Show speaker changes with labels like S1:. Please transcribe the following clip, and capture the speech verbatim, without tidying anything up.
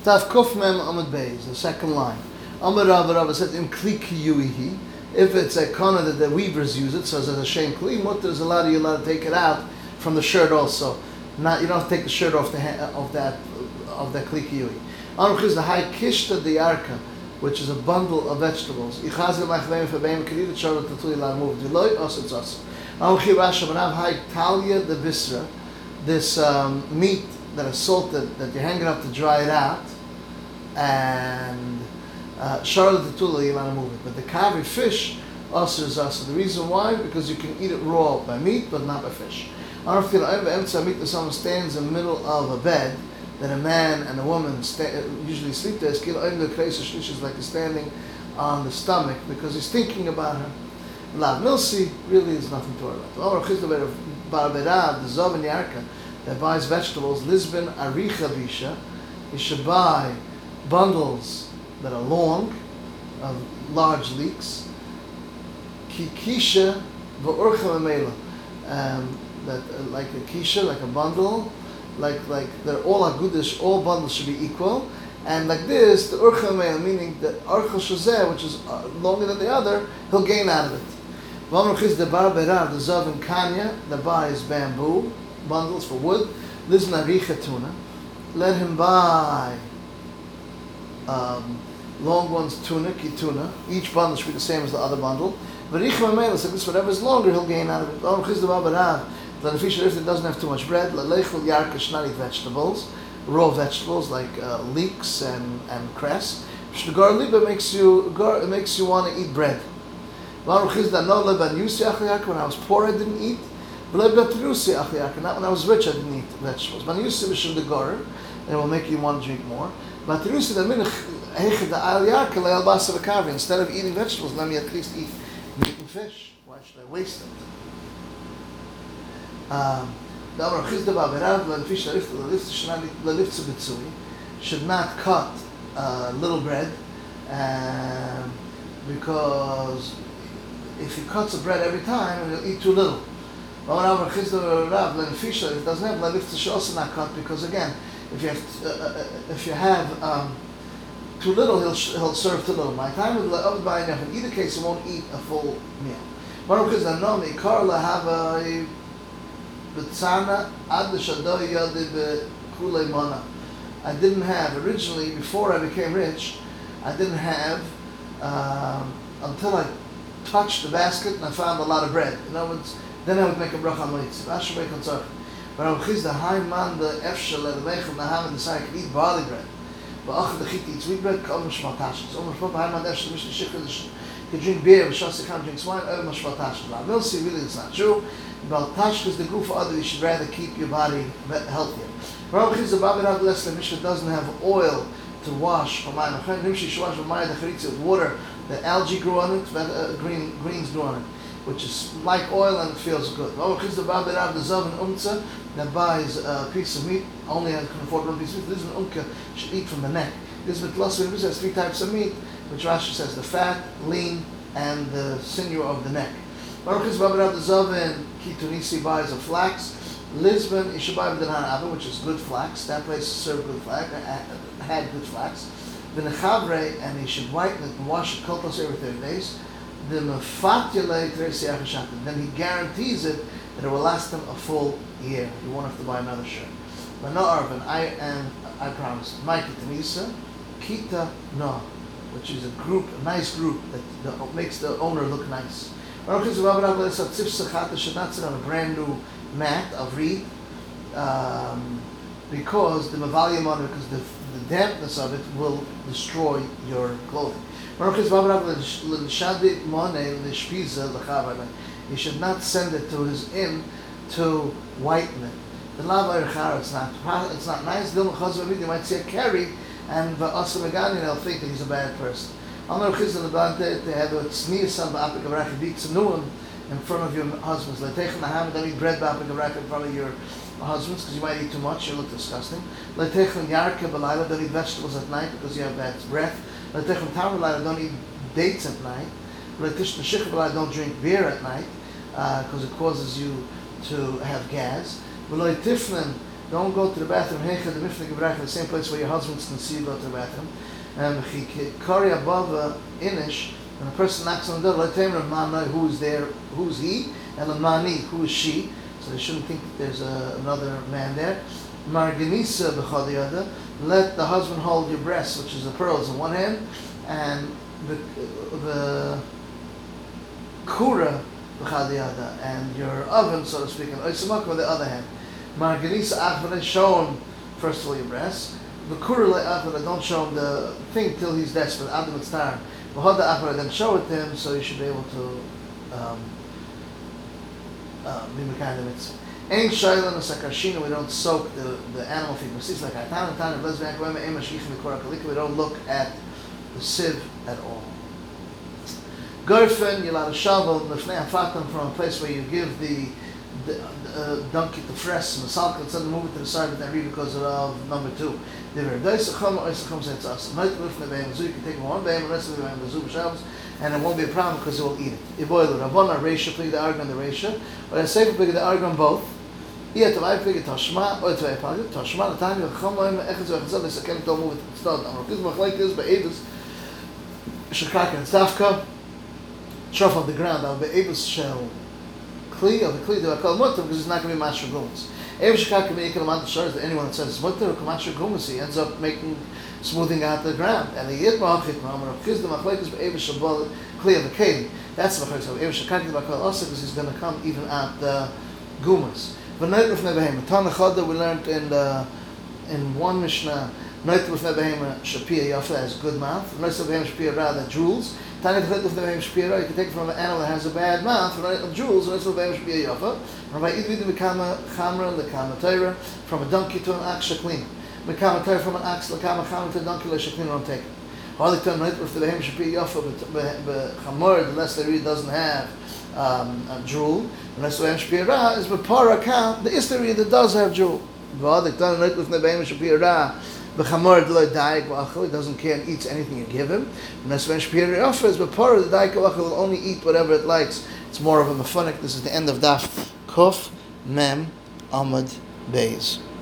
S1: Tav Kuf Mem Amud Beis, the second line. Amar Rav Rav said in Kli Kiyuihi. If it's a kana that the weavers use it, so as a shem kli, mutter is allowed, you're allowed to take it out from the shirt also. Not you don't have to take the shirt off the of that of that kli kiyui. Aruch is the high kishta the arka, which is a bundle of vegetables. Ichazil machveim febeim kri the chorot tatuli la move deloy osets os. Aruch Rasha banav high talia the bisra, this um, meat that is salted that you're hanging up to dry it out, and Charlotte the Tula, you want to move it. But the kavi fish also is also. The reason why? Because you can eat it raw by meat, but not by fish. I don't feel that someone stands in the middle of a bed, that a man and a woman sta- usually sleep there. Is like he's standing on the stomach because he's thinking about her. Lav milsi really is nothing to worry about. The Zov and Yarka that buys vegetables, Lisbon Aricha Bisha, he should buy bundles that are long, of large leeks. Kikisha v'orcha memela, um, that uh, like a kisha, like a bundle, like like they're all agudish. All bundles should be equal, and like this, the orcha memela, meaning the orcha shazeh, which is uh, longer than the other, he'll gain out of it. V'amruchiz the bar berar, the zav and kanya, the bar is bamboo bundles for wood. Listen aricha tuna. Let him buy. Um, long ones tuna, kituna. Each bundle should be the same as the other bundle. But so this whatever is longer, he'll gain out of it. Then the fish if it doesn't have too much bread, not eat vegetables, raw vegetables like uh, leeks and and cress. Liba makes you it makes you want to eat bread. When I was poor, I didn't eat. Not when I was rich, I didn't eat vegetables. And it will make you want to drink more. Instead of eating vegetables, let me at least eat meat and fish. Why should I waste it? Um, should not cut uh, little bread, um, because if he cuts the bread every time, he'll eat too little. If it doesn't have should also not cut, because again, if you have uh, if you have um, too little, he'll he'll serve too little. My time with enough. In either case, he won't eat a full meal. I didn't have originally before I became rich. I didn't have um, until I touched the basket and I found a lot of bread. In other words, then I would make a bracha on mitzvah. But I'm the high man the efshel the mechel naham the sai can eat barley bread. But after the chit eats wheat bread, come shmatash. So much papa high man efshel mission shikha can drink beer, shas can drink wine, over shmatash. We'll see really it's not true. But tashk is the good for other. You should rather keep your body healthier. Rabbi Chiz the Babir Abdes the Mishnah doesn't have oil to wash from my Nimshi should wash from my the charitza with water. The algae grew on it, uh, green greens grew on it, which is like oil and it feels good. Rabbi Chiz the Babir Abdes the Zav and Umtza that buys a piece of meat, only can afford one piece of meat. This is an unka should eat from the neck. This is philosophy has three types of meat, which Rashi says the fat, lean, and the sinew of the neck. Baruch is Babir the Zav and Kitunisi buys a flax. Lisbon, you should buy B'dan which is good flax. That place served good flax, had good flax. V'nechabre, and he should whiten it and wash it koltos every thirty days. The mefatule teresiach then he guarantees it that it will last him a full year. You won't have to buy another shirt. But no Arvin, I and I promise. Mikey Tanisa, Kita No, which is a group, a nice group that, that makes the owner look nice. Should not sit on a brand new mat of reed, um, because the mavalim on it, because the, the dampness of it will destroy your clothing. He should not send it to his inn to whiten it. The lava it's not it's not nice. You might see a carry, and they'll think that he's a bad person. To have a tznius in front of your husbands. Don't eat bread in front of your husbands because you might eat too much, you look disgusting. Don't eat vegetables at night because you have bad breath. Don't eat dates at night. Don't drink beer at night because uh, it causes you to have gas. don't go to the bathroom. Heicha the mifnei gebrach, the same place where your husband's conceived, go to the bathroom. And kari above inish, when a person knocks on the door, let him know who's there, who's he, and lamani, who is she. So they shouldn't think that there's a, another man there. Marganisa b'chadiyada, let the husband hold your breast, which is the pearls in one hand, and the the kura b'chadiyada, and your oven, so to speak, and oisamak with the other hand. Marganisa achvada, show him first of all your breast. The kura achvada, don't show him the thing till he's desperate. Adam mitzvah. V'hoda achvada, then show it to him, so he should be able to um, uh, be mekayim the mitzvah. Ain't shayla n'sakarshina, we don't soak the, the animal feed. It's like atan atan lesbian koema ema shichin v'kora kalika. We don't look at the sieve at all. Gerfen, you're allowed to shovel nefnei afatam from a place where you give the, the uh, donkey to fresh and the salt and suddenly move it to the side of the read because of number two. The verdeis acham or isacham says to us. Night lifnei beim zu, you can take one beim, the rest of the beim the zu b'shavos, and it won't be a problem because it will eat it. Iboilu Ravona Reisha plig the argon the Reisha, or a sefer plig the argon both. Iya tavai plig tashma or tavai plig tashma. The time you chum loim echad zu echad zeh sekem to move it. Start. Amrokiz machlekes be'edus shakak and stavka. Trough on the ground. I'll be able to shell kli of the kli to call mutter because it's not going to be mashra gumas. Every shakak can make a lot of shores that anyone that says mutter or mashra gumas, he ends up making smoothing out the ground. And the yitma achit ma'amar because the machlekes be'evis shabal kli of the keli. That's the machlekes of every shakak the bakal also because he's going to come even at the gumas. But night with nebehema Tana Chada we learned in the in one Mishnah. Night with nebehema shapia yafa has good mouth. Night with nebehema shapia ra that drools. Tanya with nebehema shapia ra you can take it from an animal that has a bad mouth. Night of drools. Night with nebehema shapia yafa. Rabbi idvid mekama chamra lekama teira from a donkey to an ox shaklina. Mekama teira from an ox lekama chamra to a donkey leshaklina don't take it. Hardly turn night with nebehema shapia yafa but bechamor the less they read doesn't have um, a drool. Unless we have shpira is b'para count the isteri that does have drool. V'adik done night with nebeim shpira b'chamor d'lo daik v'achol he doesn't care and eats anything you give him. Unless we have shpira offers b'para the daik v'achol will only eat whatever it likes. It's more of a mephonik. This is the end of daf kuf mem amud beis.